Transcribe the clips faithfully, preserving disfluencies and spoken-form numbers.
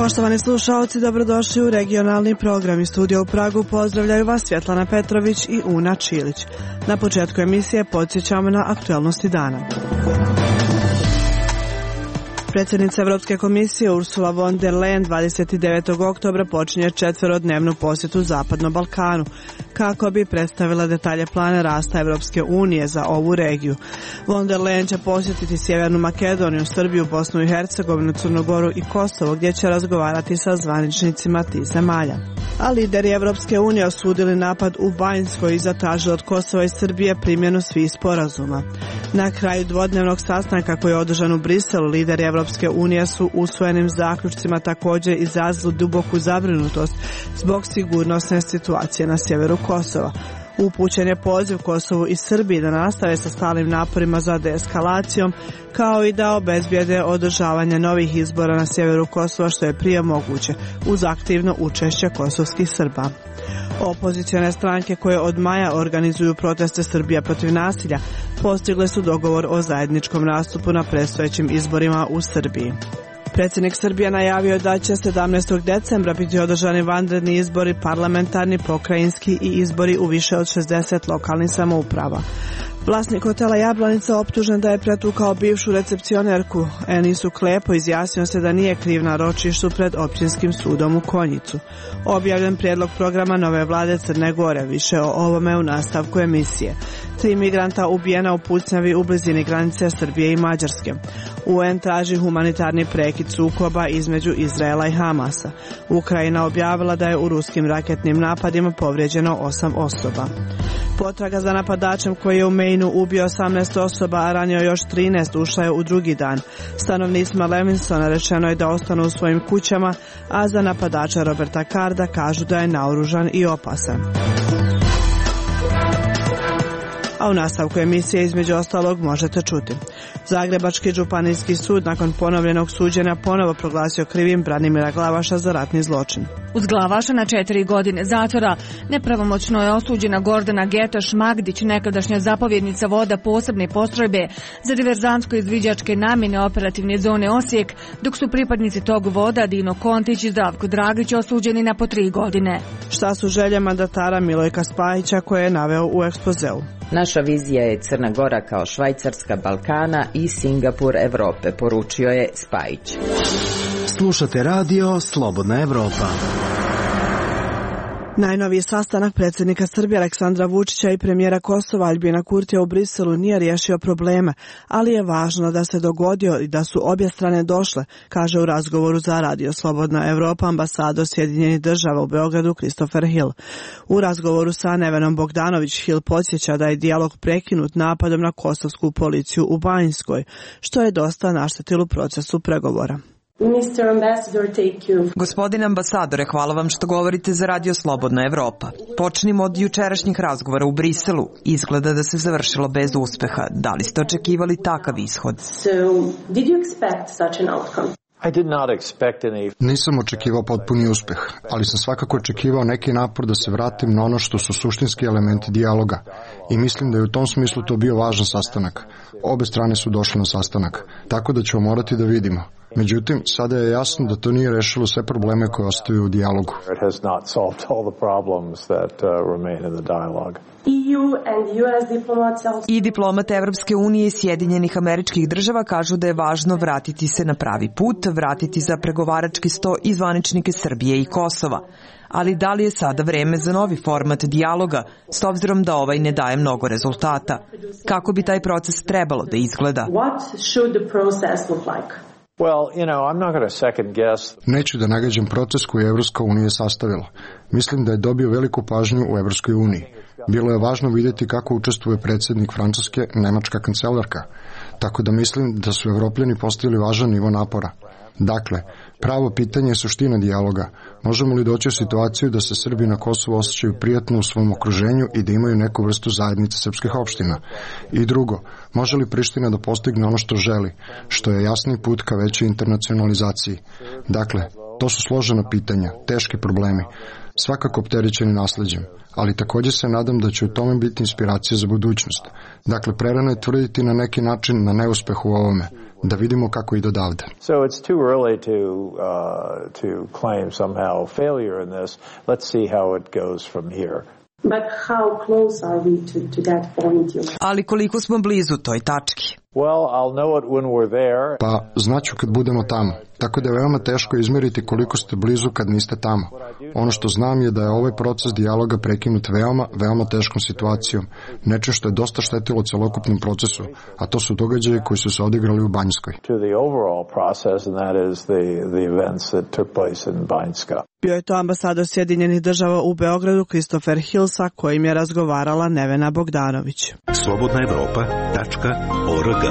Poštovani slušalci, dobrodošli u regionalni program. Iz studija u Pragu pozdravljaju vas Svjetlana Petrović i Una Čilić. Na početku emisije podsjećamo na aktualnosti dana. Predsjednica Evropske komisije Ursula von der Leyen dvadeset devetog oktobra počinje četverodnevnu posjetu Zapadnom Balkanu kako bi predstavila detalje plana rasta Evropske unije za ovu regiju. Von der Leyen će posjetiti Sjevernu Makedoniju, Srbiju, Bosnu i Hercegovinu, Crnu Goru i Kosovo, gdje će razgovarati sa zvaničnicima tih zemalja. A lideri Evropske unije osudili napad u Banjskoj i zatražili od Kosova i Srbije primjenu svih sporazuma. Na kraju dvodnevnog sastanka koji je održan u Briselu, lideri Evropske unije su usvojenim zaključcima također izrazili duboku zabrinutost zbog sigurnosne situacije na sjeveru Kosova. Upućen je poziv Kosovu i Srbiji da nastave sa stalnim naporima za deeskalacijom, kao i da obezbijede održavanje novih izbora na sjeveru Kosova što je prije moguće, uz aktivno učešće kosovskih Srba. Opozicione stranke koje od maja organizuju proteste Srbija protiv nasilja postigle su dogovor o zajedničkom nastupu na predstojećim izborima u Srbiji. Predsjednik Srbije najavio je da će sedamnaestog decembra biti održani vanredni izbori, parlamentarni, pokrajinski i izbori u više od šezdeset lokalnih samouprava. Vlasnik hotela Jablanica optužen da je pretukao bivšu recepcionerku Enisu Klepo izjasnio se da nije kriv na ročištu pred općinskim sudom u Konjicu. Objavljen prijedlog programa nove vlade Crne Gore, više o ovome u nastavku emisije. Tri migranta ubijena u pucnjavi u blizini granice Srbije i Mađarske. U en traži humanitarni prekid sukoba između Izraela i Hamasa. Ukrajina objavila da je u ruskim raketnim napadima povrijeđeno osam osoba. Potraga za napadačem koji je u Mainu ubio osamnaest osoba, a ranio još trinaest, ušla je u drugi dan. Stanovnicima Levinsona rečeno je da ostanu u svojim kućama, a za napadača Roberta Carda kažu da je naoružan i opasan. A u nastavku emisije između ostalog možete čuti. Zagrebački županijski sud nakon ponovljenog suđenja ponovo proglasio krivim Branimira Glavaša za ratni zločin. Uz Glavaša na četiri godine zatvora nepravomoćno je osuđena Gordana Getoš Magdić, nekadašnja zapovjednica voda posebne postrojbe za diverzantsko-izviđačke namjene operativne zone Osijek, dok su pripadnici tog voda Dino Kontić i Zdravko Dragić osuđeni na po tri godine. Šta su želje mandatara Milojka Spajića koje je naveo u ekspozeu? Naša vizija je Crna Gora kao Švajcarska Balkana i Singapur Evrope, poručio je Spajić. Slušate radio Slobodna Evropa. Najnoviji sastanak predsjednika Srbije Aleksandra Vučića i premijera Kosova Aljbina Kurtija u Briselu nije riješio probleme, ali je važno da se dogodio i da su obje strane došle, kaže u razgovoru za radio Slobodna Evropa ambasador Sjedinjenih država u Beogradu Christopher Hill. U razgovoru sa Nevenom Bogdanović Hill podsjeća da je dijalog prekinut napadom na kosovsku policiju u Banjskoj, što je dosta naštetilo procesu pregovora. Gospodine ambasadore, hvala vam što govorite za radio Slobodna Evropa. Počnimo od jučerašnjih razgovora u Briselu. Izgleda da se završilo bez uspeha. Da li ste očekivali takav ishod? Nisam očekivao potpuni uspeh, ali sam svakako očekivao neki napor da se vratim na ono što su suštinski elementi dijaloga. I mislim da je u tom smislu to bio važan sastanak. Obe strane su došle na sastanak, tako da ćemo morati da vidimo. Međutim, sada je jasno da to nije rešilo sve probleme koje ostaju u dijalogu. I diplomate Evropske unije i Sjedinjenih Američkih Država kažu da je važno vratiti se na pravi put, vratiti za pregovarački sto i zvaničnike Srbije i Kosova. Ali da li je sada vreme za novi format dijaloga, s obzirom da ovaj ne daje mnogo rezultata? Kako bi taj proces trebalo da izgleda? Neću da nagađam proces koji je Evropska unija sastavila. Mislim da je dobio veliku pažnju u Evropskoj uniji. Bilo je važno vidjeti kako učestvuje predsjednik Francuske, nemačka kancelarka. Tako da mislim da su Evropljani postavili važan nivo napora. Dakle, pravo pitanje je suština dijaloga. Možemo li doći u situaciju da se Srbi na Kosovu osjećaju prijatno u svom okruženju i da imaju neku vrstu zajednice srpskih opština? I drugo, može li Priština da postigne ono što želi, što je jasni put ka većoj internacionalizaciji? Dakle, To su složena pitanja, teški problemi, svakako opterećeni nasleđem, ali također se nadam da će u tome biti inspiracija za budućnost. Dakle, prerano je tvrditi na neki način na neuspeh u ovome, da vidimo kako ide odavde. So it's too early to uh, to claim somehow failure in this. Let's see how it goes from here. But how close are we to, to that point? Ali koliko smo blizu toj tački? Well, I'll know it when we're there. Pa, znaću kad budemo tamo. Tako da je veoma teško izmeriti koliko ste blizu kad niste tamo. Ono što znam je da je ovaj proces dijaloga prekinut veoma, veoma teškom situacijom. Nečim što je dosta štetilo celokupnom procesu, a to su događaji koji su se odigrali u Banjskoj. To the overall process, and that is the, the events that took place in Banjska. Bio je to ambasador Sjedinjenih država u Beogradu Christopher Hill, sa kojim je razgovarala Nevena Bogdanović. slobodna evropa tačka org.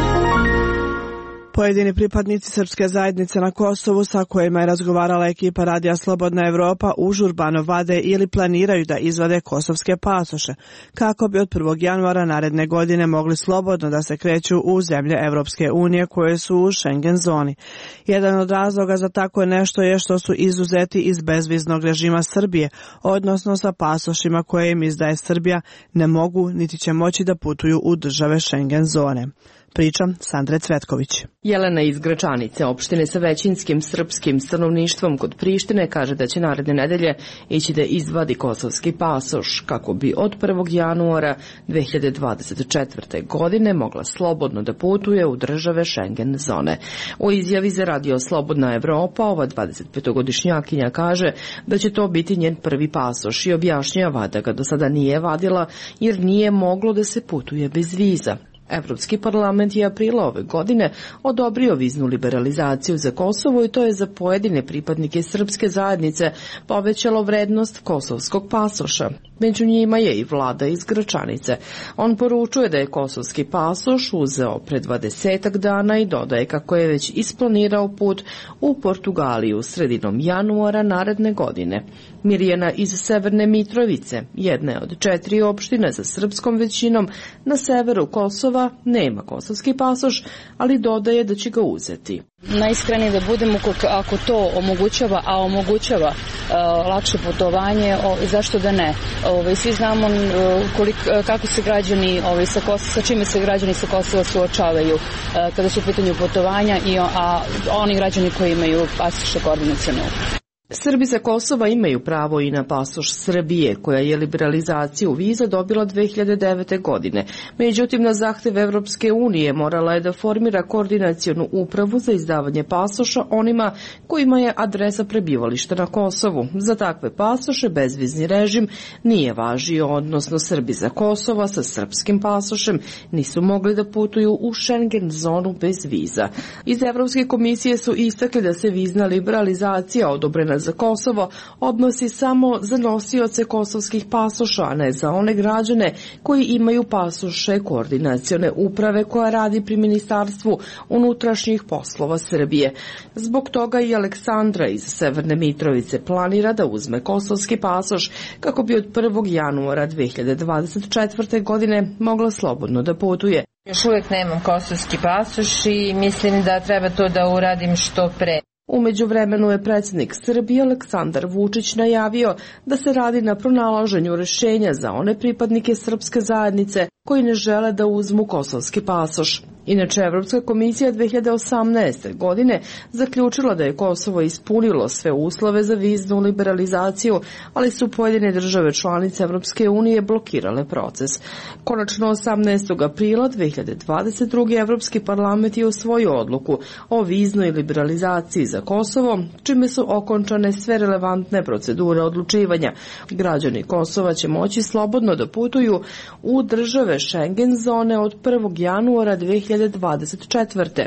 Pojedini pripadnici srpske zajednice na Kosovu sa kojima je razgovarala ekipa Radija Slobodna Evropa užurbano vade ili planiraju da izvade kosovske pasoše, kako bi od prvog januara naredne godine mogli slobodno da se kreću u zemlje Evropske unije koje su u Schengen zoni. Jedan od razloga za tako nešto je što su izuzeti iz bezviznog režima Srbije, odnosno sa pasošima koje im izdaje Srbija ne mogu niti će moći da putuju u države Schengen zone. Priča Sandre Cvetković. Jelena iz Gračanice, opštine sa većinskim srpskim stanovništvom kod Prištine, kaže da će naredne nedelje ići da izvadi kosovski pasoš kako bi od prvog januara dve hiljade dvadeset četvrte. godine mogla slobodno da putuje u države Schengen zone. U izjavi za Radio Slobodna Evropa ova dvadesetpetogodišnjakinja kaže da će to biti njen prvi pasoš i objašnjava da ga do sada nije vadila jer nije moglo da se putuje bez viza. Evropski parlament je aprila ove godine odobrio viznu liberalizaciju za Kosovo i to je za pojedine pripadnike srpske zajednice povećalo vrednost kosovskog pasoša. Među njima je i Vlada iz Gračanice. On poručuje da je kosovski pasoš uzeo pre dvadesetak dana i dodaje kako je već isplanirao put u Portugaliju sredinom januara naredne godine. Mirjana iz Severne Mitrovice, jedne od četiri opštine sa srpskom većinom na severu Kosova, nema kosovski pasoš, ali dodaje da će ga uzeti. Najiskrenije da budemo, ako to omogućava, a omogućava uh, lakše putovanje, o, zašto da ne? Ove, svi znamo kolik, kako se građani, ove, sa, Kosova, sa čime se građani sa Kosova suočavaju uh, kada su u pitanju putovanja, i, a oni građani koji imaju pasoše koordinacione uprave. Srbi sa Kosova imaju pravo i na pasoš Srbije, koja je liberalizaciju viza dobila dve hiljade devete. godine. Međutim, na zahtev Evropske unije morala je da formira koordinacionu upravu za izdavanje pasoša onima kojima je adresa prebivališta na Kosovu. Za takve pasoše bezvizni režim nije važio, odnosno Srbi sa Kosova sa srpskim pasošem nisu mogli da putuju u Schengen zonu bez viza. Iz Evropske komisije su istakli da se vizna liberalizacija odobrena za Kosovo odnosi samo za nosioce kosovskih pasoša, a ne za one građane koji imaju pasoše koordinacione uprave koja radi pri Ministarstvu unutrašnjih poslova Srbije. Zbog toga i Aleksandra iz Severne Mitrovice planira da uzme kosovski pasoš kako bi od prvog januara dve hiljade dvadeset četvrte. godine mogla slobodno da putuje. Još uvijek nemam kosovski pasoš i mislim da treba to da uradim što pre. U međuvremenu je predsjednik Srbije Aleksandar Vučić najavio da se radi na pronalaženju rešenja za one pripadnike srpske zajednice koji ne žele da uzmu kosovski pasoš. Inače, Evropska komisija dve hiljade osamnaeste. godine zaključila da je Kosovo ispunilo sve uslove za viznu liberalizaciju, ali su pojedine države članice Evropske unije blokirale proces. Konačno osamnaestog aprila dve hiljade dvadeset druge. Evropski parlament je usvojio odluku o viznoj liberalizaciji za Kosovo, čime su okončane sve relevantne procedure odlučivanja. Građani Kosova će moći slobodno da putuju u države Schengen zone od prvog januara dve hiljade dvadeset četvrte.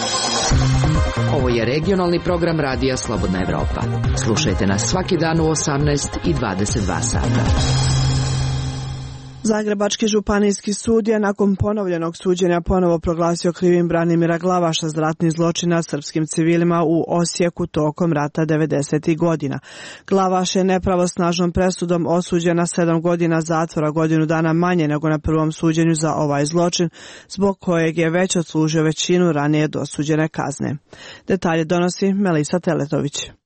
Ovo je regionalni program Radija Slobodna Evropa. Slušajte nas svaki dan u osamnaest i dvadeset dva sata. Zagrebački županijski sud je nakon ponovljenog suđenja ponovo proglasio krivim Branimira Glavaša za ratni zločin nad srpskim civilima u Osijeku tokom rata devedesetih. godina. Glavaš je nepravosnažnom presudom osuđen na sedam godina zatvora, godinu dana manje nego na prvom suđenju za ovaj zločin, zbog kojeg je već odslužio većinu ranije dosuđene kazne. Detalje donosi Melisa Teletović.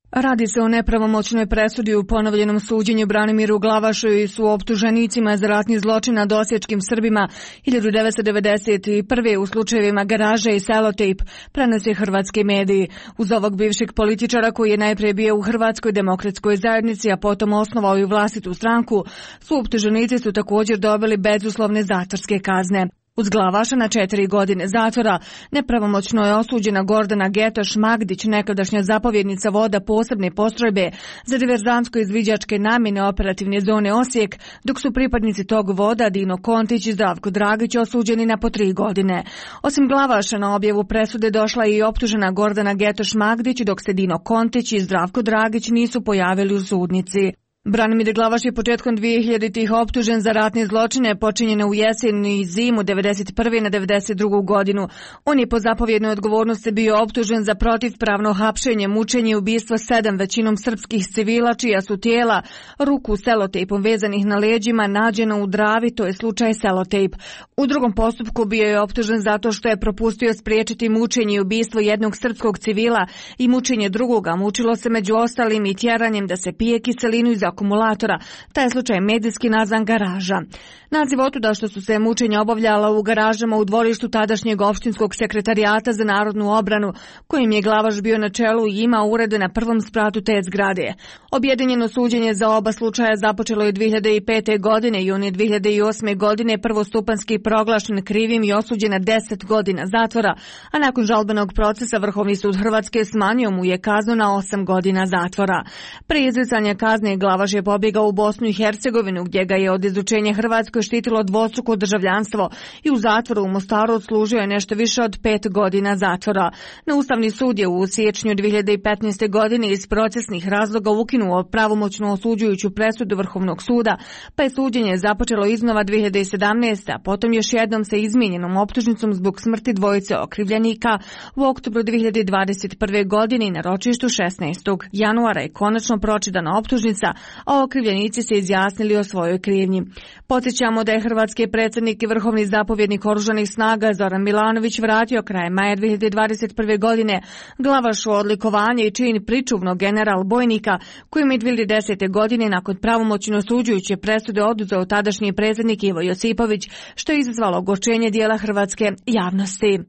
Radi se o nepravomoćnoj presudi u ponovljenom suđenju Branimiru Glavašu i su optuženicima za ratni zločin nad osječkim Srbima hiljadu devetsto devedeset prve u slučajevima Garaže i Selotejp, prenose hrvatski mediji. Uz ovog bivšeg političara koji je najprije bio u Hrvatskoj demokratskoj zajednici, a potom osnovao i vlastitu stranku, su optuženici su također dobili bezuslovne zatvorske kazne. Uz Glavaša na četiri godine zatvora nepravomoćno je osuđena Gordana Getoš Magdić, nekadašnja zapovjednica voda posebne postrojbe za diverzantsko-izviđačke namjene operativne zone Osijek, dok su pripadnici tog voda Dino Kontić i Zdravko Dragić osuđeni na po tri godine. Osim Glavaša na objavu presude došla je i optužena Gordana Getoš Magdić, dok se Dino Kontić i Zdravko Dragić nisu pojavili u sudnici. Branimir Glavaš je početkom dvehiljaditih optužen za ratne zločine počinjene u jesen i zimu devedeset prve na devedeset drugu godinu. On je po zapovjednoj odgovornosti bio optužen za protivpravno hapšenje, mučenje i ubistvo sedam većinom srpskih civila čija su tijela ruku selotejpom vezanih na leđima nađena u Dravi, to je slučaj Selotejp. U drugom postupku bio je optužen zato što je propustio spriječiti mučenje i ubistvo jednog srpskog civila i mučenje drugoga. Mučilo se među ostalim i tjeranjem da se pije kiselinu iz akumulatora. Taj je slučaj medijski nazvan Garaža. Naziv otuda što su se mučenja obavljala u garažama u dvorištu tadašnjeg opštinskog sekretarijata za narodnu obranu, kojim je Glavaš bio na čelu i imao urede na prvom spratu te zgrade. Objedinjeno suđenje za oba slučaja započelo je dvije hiljade pete. godine i on je dvije hiljade osme. godine prvostupanski proglašen krivim i osuđen na deset godina zatvora, a nakon žalbenog procesa Vrhovni sud Hrvatske smanjio mu je kaznu na osam godina zatvora. Prije izricanja kazne Glavaš je pobjegao u Bosnu i Hercegovinu, gdje ga je od izučenja Hrvatskoj štitilo dvostruko državljanstvo i u zatvoru u Mostaru odslužio je nešto više od pet godina zatvora. Na Ustavni sud je u siječnju dvije hiljade petnaeste. godine iz procesnih razloga ukinuo pravomoćnu osuđujuću presudu Vrhovnog suda, pa je suđenje započelo iznova dvije hiljade sedamnaeste. a potom još jednom sa izmijenjenom optužnicom zbog smrti dvojice okrivljenika u oktobru dvije hiljade dvadeset prve. godine i na ročištu šesnaestog januara je konačno pročitana optužnica, a okrivljenici se izjasnili o svojoj krivnji. Podsjećamo da je hrvatski predsjednik i vrhovni zapovjednik oružanih snaga Zoran Milanović vratio krajem maja dvije hiljade dvadeset prve. godine Glavašu odlikovanje i čin pričuvnog general bojnika, kojim je dvije hiljade desete. godine nakon pravomoćno osuđujuće presude oduzeo tadašnji predsjednik Ivo Josipović, što je izazvalo ogorčenje dijela hrvatske javnosti.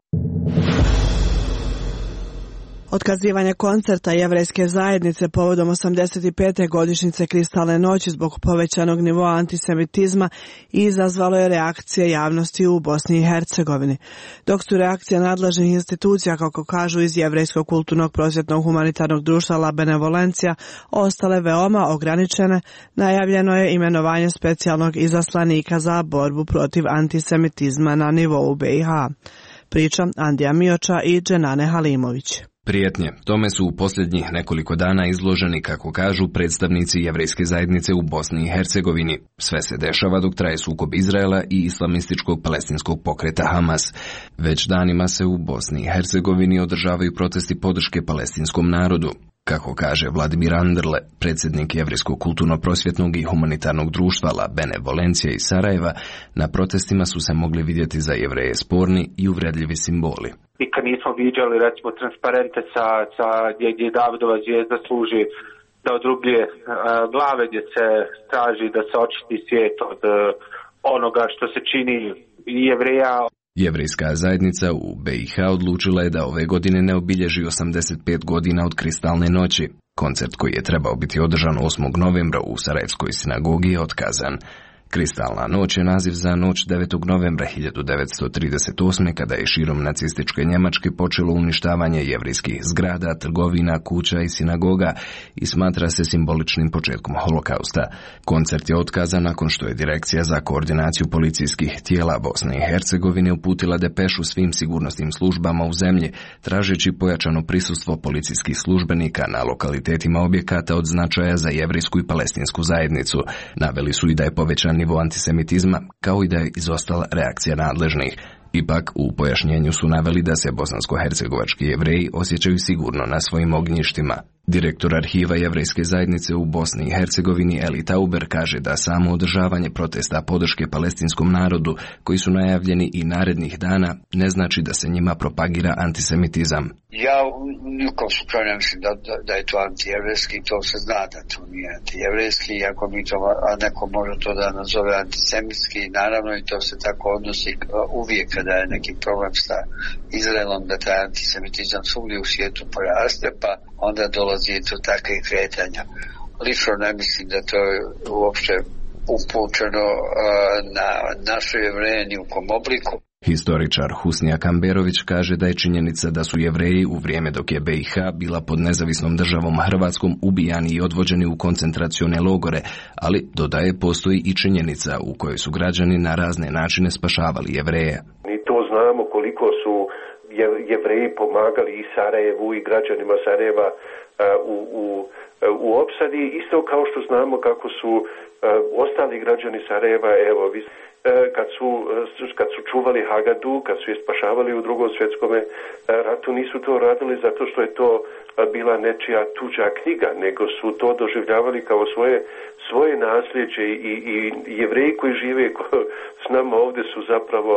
Otkazivanje koncerta jevrejske zajednice povodom osamdeset pete. godišnjice Kristalne noći zbog povećanog nivoa antisemitizma izazvalo je reakcije javnosti u Bosni i Hercegovini. Dok su reakcije nadležnih institucija, kako kažu iz Jevrejskog kulturnog prosvjetnog humanitarnog društva La Benevolencija, ostale veoma ograničene, najavljeno je imenovanje specijalnog izaslanika za borbu protiv antisemitizma na nivou be i ha. Priča Andija Mioča i Dženane Halimović. Prijetnje. Tome su u posljednjih nekoliko dana izloženi, kako kažu, predstavnici jevrejske zajednice u Bosni i Hercegovini. Sve se dešava dok traje sukob Izraela i islamističkog palestinskog pokreta Hamas. Već danima se u Bosni i Hercegovini održavaju protesti podrške palestinskom narodu. Kako kaže Vladimir Anderle, predsjednik Jevrejskog kulturno-prosvjetnog i humanitarnog društva La Benevolencija iz Sarajeva, na protestima su se mogli vidjeti za Jevreje sporni i uvredljivi simboli. Nikad nismo viđali, recimo, transparente sa, sa gdje, gdje Davidova zvijezda služi da odrubljuje uh, glave, gdje se traži da se očisti svijet od uh, onoga što se čini Jevreja. Jevrejska zajednica u be i ha odlučila je da ove godine ne obilježi osamdeset pet godina od Kristalne noći. Koncert koji je trebao biti održan osmog novembra u Sarajevskoj sinagogi je otkazan. Kristalna noć je naziv za noć devetog novembra hiljadu devetsto trideset osme. kada je širom nacističke Njemačke počelo uništavanje jevrejskih zgrada, trgovina, kuća i sinagoga i smatra se simboličnim početkom holokausta. Koncert je otkazan nakon što je Direkcija za koordinaciju policijskih tijela Bosne i Hercegovine uputila depešu svim sigurnosnim službama u zemlji, tražeći pojačano prisustvo policijskih službenika na lokalitetima objekata od značaja za jevrejsku i palestinsku zajednicu. Naveli su i da je povećan nivo antisemitizma, kao i da je izostala reakcija nadležnih. Ipak, u pojašnjenju su naveli da se bosansko-hercegovački Jevreji osjećaju sigurno na svojim ognjištima. Direktor arhiva jevrejske zajednice u Bosni i Hercegovini Eli Tauber kaže da samo održavanje protesta podrške palestinskom narodu, koji su najavljeni i narednih dana, ne znači da se njima propagira antisemitizam. Ja nikom slučaju ne mislim da, da, da je to antijevrejski, to se zna da to nije antijevrejski, ako mi to, a neko može to da nazove antisemitski, naravno i to se tako odnosi uvijek kada je neki problem sa Izraelom, da taj antisemitizam svugdje u svijetu poraste, pa onda dolazi do takvih kretanja. Lično ne mislim da to je uopšte upućeno na naše Jevreje ni u kom obliku. Historičar Husnija Kamberović kaže da je činjenica da su Jevreji u vrijeme dok je B i H bila pod nezavisnom državom Hrvatskom ubijani i odvođeni u koncentracione logore, ali dodaje postoji i činjenica u kojoj su građani na razne načine spašavali Jevreje. Mi to znamo koliko su Jevreji pomagali i Sarajevu i građanima Sarajeva u, u, u opsadi, isto kao što znamo kako su ostali građani Sarajeva, evo, kad su, kad su čuvali Hagadu, kad su je spašavali u drugom svjetskom ratu, nisu to radili zato što je to bila nečija tuđa knjiga, nego su to doživljavali kao svoje, svoje nasljeđe i, i Jevreji koji žive s nama ovdje su zapravo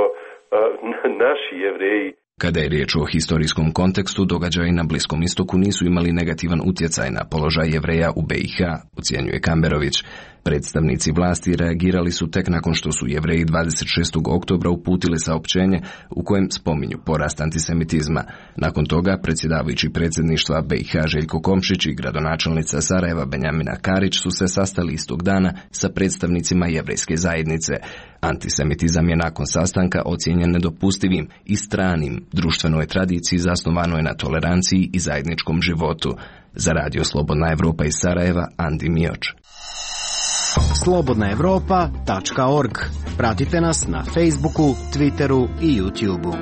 naši Jevreji. Kada je riječ o historijskom kontekstu, događaji na Bliskom istoku nisu imali negativan utjecaj na položaj Jevreja u B i H, ocjenjuje Kamberović. Predstavnici vlasti reagirali su tek nakon što su Jevreji dvadeset šestog oktobra uputili saopćenje u kojem spominju porast antisemitizma. Nakon toga predsjedavajući predsjedništva B i H Željko Komšić i gradonačelnica Sarajeva Benjamina Karić su se sastali istog dana sa predstavnicima jevrejske zajednice. Antisemitizam je nakon sastanka ocijenjen nedopustivim i stranim društvenoj tradiciji zasnovanoj na toleranciji i zajedničkom životu. Za Radio Slobodna Evropa iz Sarajeva, Andi Mioč. slobodna evropa tačka org. Pratite nas na Facebooku, Twitteru i YouTubeu.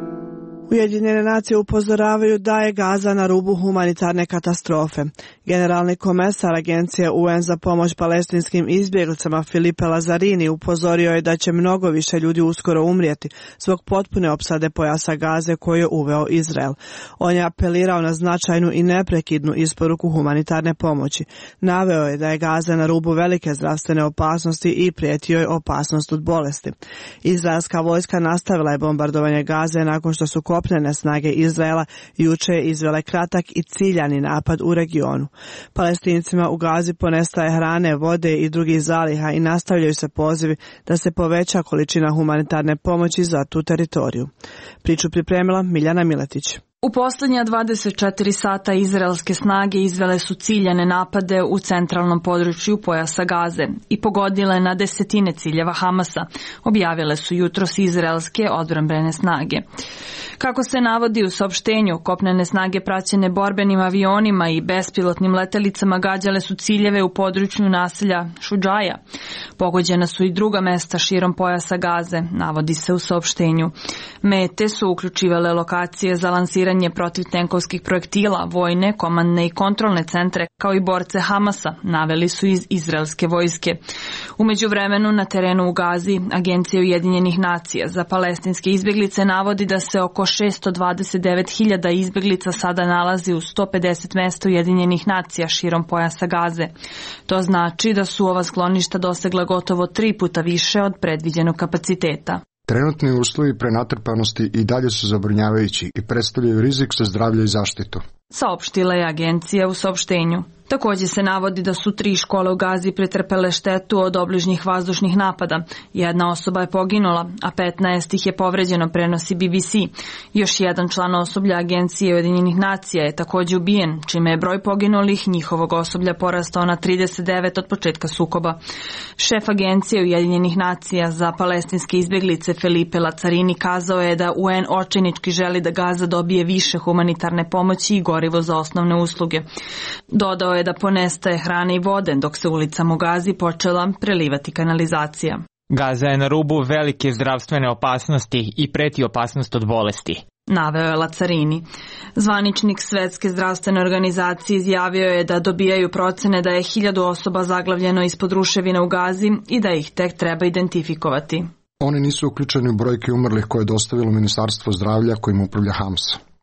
Ujedinjene nacije upozoravaju da je Gaza na rubu humanitarne katastrofe. Generalni komesar Agencije U N za pomoć palestinskim izbjeglicama Filipe Lazzarini upozorio je da će mnogo više ljudi uskoro umrijeti zbog potpune opsade pojasa Gaze koju je uveo Izrael. On je apelirao na značajnu i neprekidnu isporuku humanitarne pomoći. Naveo je da je Gaza na rubu velike zdravstvene opasnosti i prijetio je opasnost od bolesti. Izraelska vojska nastavila je bombardovanje Gaze nakon što su kopnene snage Izraela juče izvele kratak i ciljani napad u regionu. Palestincima u Gazi ponestaje hrane, vode i drugih zaliha i nastavljaju se pozivi da se poveća količina humanitarne pomoći za tu teritoriju. Priču pripremila Miljana Miletić. U posljednja dvadeset četiri sata izraelske snage izvele su ciljane napade u centralnom području pojasa Gaze i pogodile na desetine ciljeva Hamasa, objavile su jutros izraelske odbrambene snage. Kako se navodi u saopštenju, kopnene snage praćene borbenim avionima i bespilotnim letelicama gađale su ciljeve u području naselja Šudžaja. Pogođena su i druga mesta širom pojasa Gaze, navodi se u saopštenju. Mete su uključivale lokacije za lansiranje protivtenkovskih projektila, vojne, komandne i kontrolne centre, kao i borce Hamasa, naveli su iz izraelske vojske. U međuvremenu na terenu u Gazi, Agencija Ujedinjenih nacija za palestinske izbjeglice navodi da se oko šesto dvadeset devet hiljada izbjeglica sada nalazi u sto pedeset mesta Ujedinjenih nacija širom pojasa Gaze. To znači da su ova skloništa dosegla gotovo tri puta više od predviđenog kapaciteta. Trenutni uslovi prenatrpanosti i dalje su zabrinjavajući i predstavljaju rizik za zdravlje i zaštitu, saopštila je agencija u saopštenju. Također se navodi da su tri škole u Gazi pretrpele štetu od obližnjih vazdušnih napada. Jedna osoba je poginula, a petnaest ih je povređeno, prenosi B B C. Još jedan član osoblja Agencije Ujedinjenih nacija je također ubijen, čime je broj poginulih njihovog osoblja porastao na trideset devet od početka sukoba. Šef Agencije Ujedinjenih nacija za palestinske izbjeglice Filipe Lazzarini kazao je da U N očajnički želi da Gaza dobije više humanitarne pomoći i gorivo za osnovne usluge. Dodao je da ponestaje hrane i vode, dok se ulicama u Gazi počela prelivati kanalizacija. Gaza je na rubu velike zdravstvene opasnosti i preti opasnost od bolesti, naveo je Lazzarini. Zvaničnik Svetske zdravstvene organizacije izjavio je da dobijaju procene da je hiljadu osoba zaglavljeno ispod ruševina u Gazi i da ih tek treba identifikovati. Oni nisu uključeni u brojke umrlih koje je dostavilo Ministarstvo zdravlja kojim upravlja Hamas.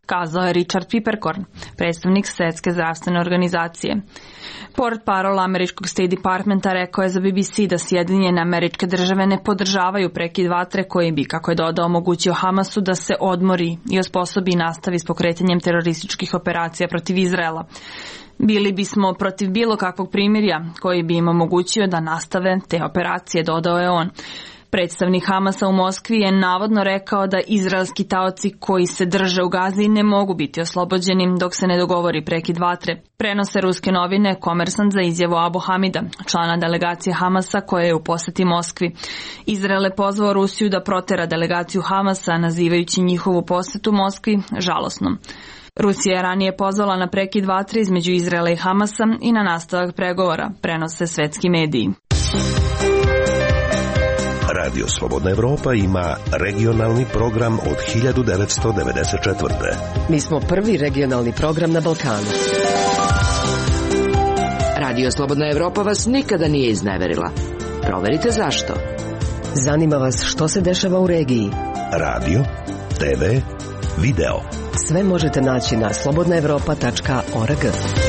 kazao je Richard Piperkorn, predstavnik Svetske zdravstvene organizacije. Portparol američkog State Departmenta rekao je za B B C da Sjedinjene Američke Države ne podržavaju prekid vatre koji bi, kako je dodao, omogućio Hamasu da se odmori i osposobi i nastavi s pokretanjem terorističkih operacija protiv Izraela. Bili bismo protiv bilo kakvog primirja koji bi im omogućio da nastave te operacije, dodao je on. Predstavnik Hamasa u Moskvi je navodno rekao da izraelski taoci koji se drže u Gazi ne mogu biti oslobođeni dok se ne dogovori prekid vatre. Prenose ruske novine Komersant za izjavu Abu Hamida, člana delegacije Hamasa koja je u poseti Moskvi. Izrael je pozvao Rusiju da protera delegaciju Hamasa, nazivajući njihovu posetu Moskvi žalosnom. Rusija je ranije pozvala na prekid vatre između Izraela i Hamasa i na nastavak pregovora, prenose svetski mediji. Radio Slobodna Evropa ima regionalni program od hiljadu devetsto devedeset četvrte. Mi smo prvi regionalni program na Balkanu. Radio Slobodna Evropa vas nikada nije izneverila. Proverite zašto. Zanima vas što se dešava u regiji. Radio, te ve, video. Sve možete naći na slobodna evropa tačka org.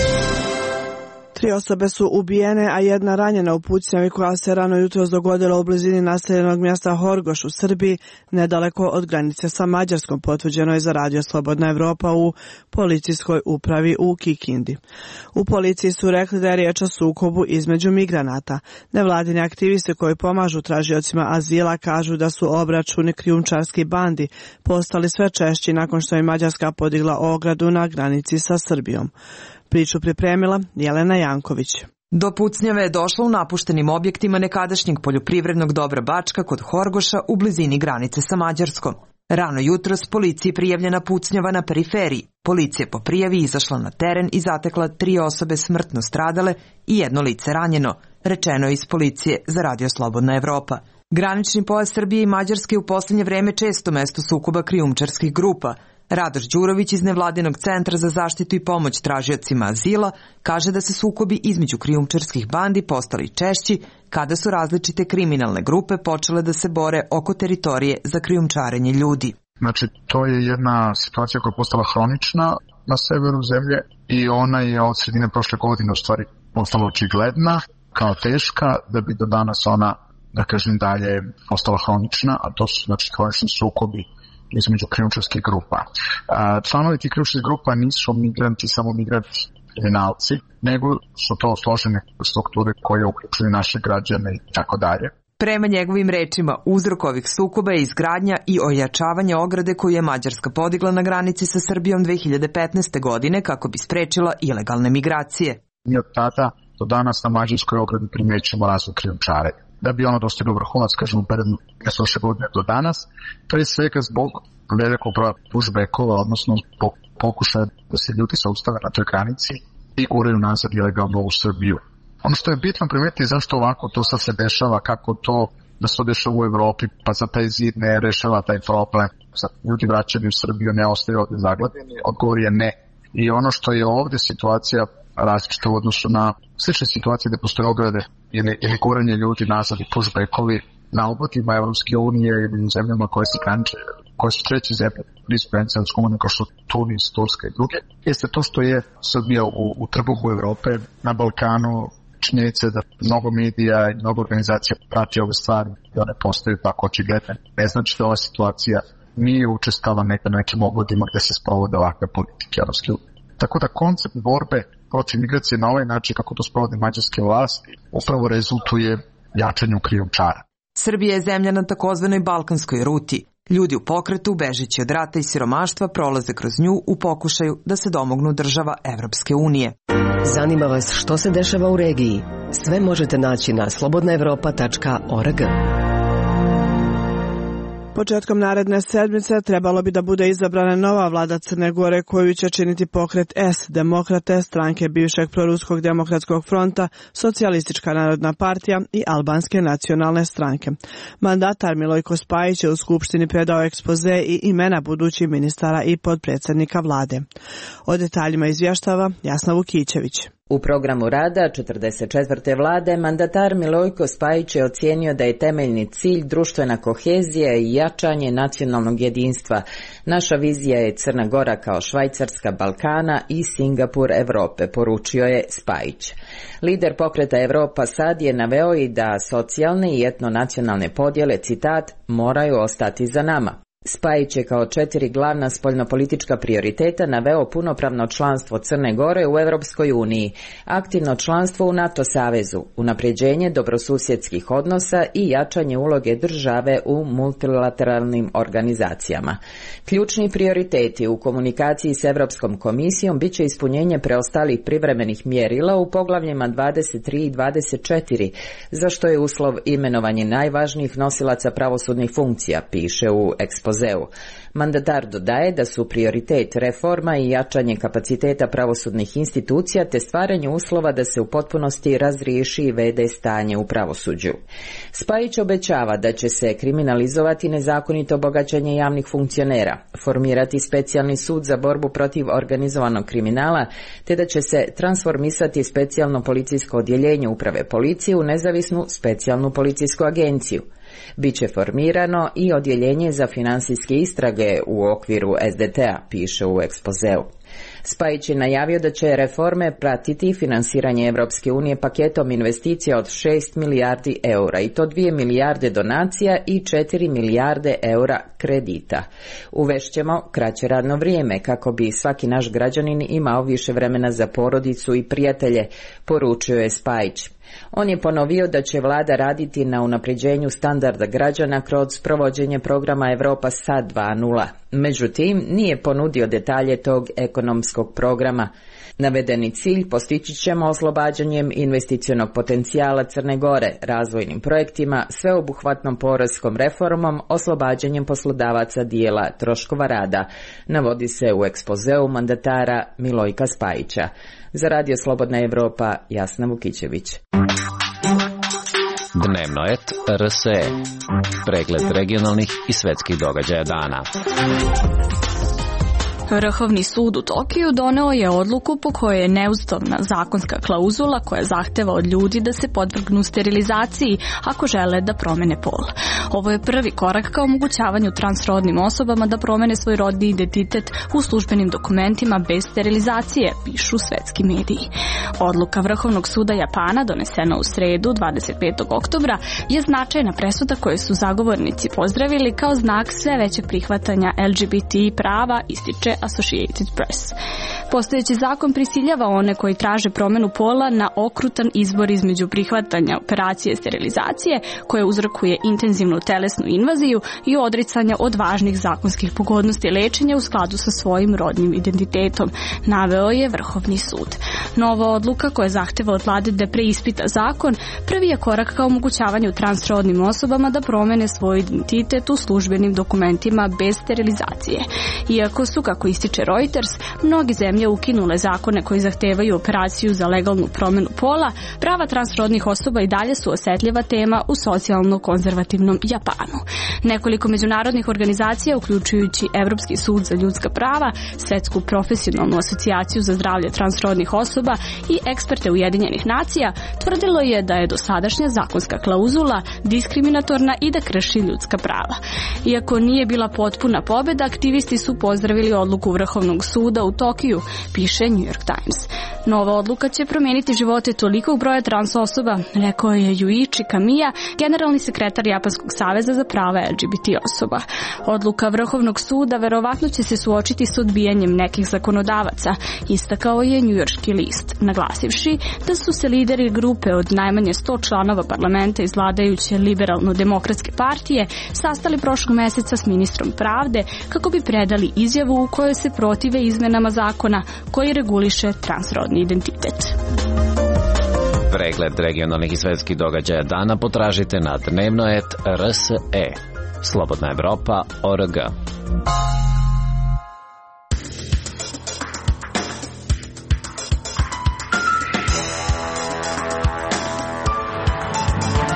Tri osobe su ubijene, a jedna ranjena u pucnjavi koja se rano jutros dogodila u blizini naseljenog mjesta Horgoš u Srbiji, nedaleko od granice sa Mađarskom, potvrđeno je za Radio Slobodna Evropa u policijskoj upravi u Kikindi. U policiji su rekli da je riječ o sukobu između migranata. Nevladini aktivisti koji pomažu tražiocima azila kažu da su obračuni krijumčarski bandi postali sve češći nakon što je Mađarska podigla ogradu na granici sa Srbijom. Priču pripremila Jelena Janković. Do pucnjave je došlo u napuštenim objektima nekadašnjeg poljoprivrednog dobra Bačka kod Horgoša u blizini granice sa Mađarskom. Rano jutros policiji prijavljena pucnjava na periferiji. Policija po prijavi izašla na teren i zatekla tri osobe smrtno stradale i jedno lice ranjeno, rečeno je iz policije za Radio Slobodna Evropa. Granični pojas Srbije i Mađarske u posljednje vreme često mesto sukoba krijumčarskih grupa. Radoš Đurović iz Nevladinog centra za zaštitu i pomoć tražiocima azila kaže da se sukobi između krijumčarskih bandi postali češći kada su različite kriminalne grupe počele da se bore oko teritorije za krijumčarenje ljudi. Znači, to je jedna situacija koja je postala hronična na severu zemlje i ona je od sredine prošle godine u stvari postala očigledna kao teška, da bi do danas ona, da kažem dalje, postala hronična, a to su znači hronični sukobi između krijumčarskih grupa. Članovi tih krijumčarskih grupa nisu migranti, samo migranti kriminalci, nego su to složene strukture koje uključuju naše građane i tako dalje. Prema njegovim rečima, uzrok ovih sukoba je izgradnja i ojačavanje ograde koju je Mađarska podigla na granici sa Srbijom dve hiljade petnaeste. godine kako bi sprečila ilegalne migracije. Mi od tada do danas na mađarskoj ogradi primećujemo razvoj krijumčarenja. Da bi ono dostiglo vrhunac, kažemo, u periodu prošle godine do danas, to je svega zbog velikog broja pushbackova, odnosno pokušaja da se ljudi zaustave na toj granici i guraju nazad ilegalno u Srbiju. Ono što je bitno primetiti zašto ovako to sad se dešava, kako to da se dešava u Evropi, pa za taj zid ne rešava taj problem, sad ljudi vraćani u Srbiju ne ostaju ovde zagladeni, odgovor je ne. I ono što je ovde situacija različita u odnosu na slične situacije gde postoje ograde ili, ili guranje ljudi nazad i pushbackovi na obotima Evropske unije ili u zemljama koje se graniče, koje su treće zemlje blizu granice Evropske unije kao što Tunis, Turska i druge, jeste to što je Srbija u, u trbuhu Evrope, na Balkanu, činjenice da mnogo medija i mnogo organizacija prati ove stvari i one postaju tako očigledne. Ne znači da ova situacija nije učestala neka na nekim obladima gde se sprovode ovakve politike Evropske unije. Tako da koncept borbe protiv migracije na ovaj način kako to sprovode mađarske vlasti upravo rezultuje jačanju krijumčara. Srbija je zemlja na takozvanoj balkanskoj ruti. Ljudi u pokretu, bežeći od rata i siromaštva, prolaze kroz nju u pokušaju da se domognu država Evropske unije. Zanima vas što se dešava u regiji? Sve možete naći na slobodna evropa tačka org. Početkom naredne sedmice trebalo bi da bude izabrana nova vlada Crne Gore koju će činiti pokret S, Demokrate, stranke bivšeg proruskog demokratskog fronta, Socijalistička narodna partija i Albanske nacionalne stranke. Mandatar Milojko Spajić je u Skupštini predao ekspoze i imena budućih ministara i podpredsjednika vlade. O detaljima izvještava Jasna Vukićević. U programu rada četrdeset četvrte vlade mandatar Milojko Spajić je ocijenio da je temeljni cilj društvena kohezija i jačanje nacionalnog jedinstva. Naša vizija je Crna Gora kao Švajcarska Balkana i Singapur Evrope, poručio je Spajić. Lider pokreta Evropa Sad je naveo i da socijalne i etnonacionalne podjele, citat, moraju ostati za nama. Spajić je kao četiri glavna spoljnopolitička prioriteta naveo punopravno članstvo Crne Gore u Europskoj uniji, aktivno članstvo u NATO savezu, unapređenje dobrosusjedskih odnosa i jačanje uloge države u multilateralnim organizacijama. Ključni prioriteti u komunikaciji s Europskom komisijom biće ispunjenje preostalih privremenih mjerila u poglavljima dvadeset tri i dvadeset četiri, za što je uslov imenovanje najvažnijih nosilaca pravosudnih funkcija, piše u ekspozeu. Mandatar dodaje da su prioritet reforma i jačanje kapaciteta pravosudnih institucija te stvaranje uslova da se u potpunosti razriješi i vede stanje u pravosuđu. Spajić obećava da će se kriminalizovati nezakonito bogaćenje javnih funkcionera, formirati specijalni sud za borbu protiv organizovanog kriminala, te da će se transformisati specijalno policijsko odjeljenje uprave policije u nezavisnu specijalnu policijsku agenciju. Biće formirano i odjeljenje za financijske istrage u okviru S D T-a, piše u ekspozeu. Spajić je najavio da će reforme pratiti finansiranje Evropske unije paketom investicija od šest milijardi eura i to dvije milijarde donacija i četiri milijarde eura kredita. Uvešćemo kraće radno vrijeme kako bi svaki naš građanin imao više vremena za porodicu i prijatelje, poručio je Spajić. On je ponovio da će vlada raditi na unapređenju standarda građana kroz provođenje programa Evropa Sad dva nula. Međutim, nije ponudio detalje tog ekonomskog programa. Navedeni cilj postići ćemo oslobađanjem investicionog potencijala Crne Gore, razvojnim projektima, sveobuhvatnom poreskom reformom, oslobađanjem poslodavaca dijela troškova rada, navodi se u ekspozeu mandatara Milojka Spajića. Za Radio Slobodna Evropa, Jasna Vukićević. Dnevno et R S E. Pregled regionalnih i svetskih događaja dana. Vrhovni sud u Tokiju doneo je odluku po kojoj je neustavna zakonska klauzula koja zahteva od ljudi da se podvrgnu sterilizaciji ako žele da promene pol. Ovo je prvi korak ka omogućavanju transrodnim osobama da promene svoj rodni identitet u službenim dokumentima bez sterilizacije, pišu svetski mediji. Odluka Vrhovnog suda Japana, donesena u sredu dvadeset petog oktobra, je značajna presuda koju su zagovornici pozdravili kao znak sve veće prihvatanja L G B T prava, ističe Associated Press. Postojeći zakon prisiljava one koji traže promenu pola na okrutan izbor između prihvatanja operacije sterilizacije, koja uzrokuje intenzivnu telesnu invaziju, i odricanja od važnih zakonskih pogodnosti lečenja u skladu sa svojim rodnim identitetom, naveo je Vrhovni sud. Nova odluka koja zahteva od vlade da preispita zakon prvi je korak ka omogućavanju transrodnim osobama da promene svoj identitet u službenim dokumentima bez sterilizacije. Iako su, kako ističe Reuters, mnogi zemlje ukinule zakone koji zahtevaju operaciju za legalnu promenu pola, prava transrodnih osoba i dalje su osetljiva tema u socijalno-konzervativnom Japanu. Nekoliko međunarodnih organizacija, uključujući Evropski sud za ljudska prava, Svetsku profesionalnu asocijaciju za zdravlje transrodnih osoba i eksperte Ujedinjenih nacija, tvrdilo je da je dosadašnja zakonska klauzula diskriminatorna i da krši ljudska prava. Iako nije bila potpuna pobjeda, aktivisti su pozdravili odluku Vrhovnog suda u Tokiju, piše New York Times. Nova odluka će promijeniti živote tolikog broja trans osoba, rekao je Yuichi Kamiya, generalni sekretar Japanskog saveza za prava L G B T osoba. Odluka Vrhovnog suda verovatno će se suočiti s odbijanjem nekih zakonodavaca, istakao je njujorški list, naglasivši da su se lideri grupe od najmanje sto članova parlamenta iz vladajuće liberalno-demokratske partije sastali prošlog meseca s ministrom pravde kako bi predali izjavu u kojoj se protive izmenama zakona koji reguliše transrodni identitet. Pregled regionalnih i svetskih događaja dana potražite na dnevno et R S E. Slobodna Evropa точка org.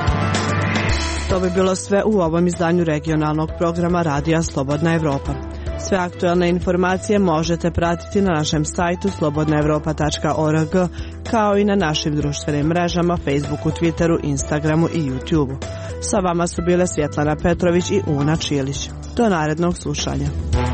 To bi bilo sve u ovom izdanju regionalnog programa Radija Slobodna Evropa. Sve aktuelne informacije možete pratiti na našem sajtu slobodna evropa tačka org, kao i na našim društvenim mrežama Facebooku, Twitteru, Instagramu i YouTubeu. Sa vama su bile Svjetlana Petrović i Una Čilić. Do narednog slušanja.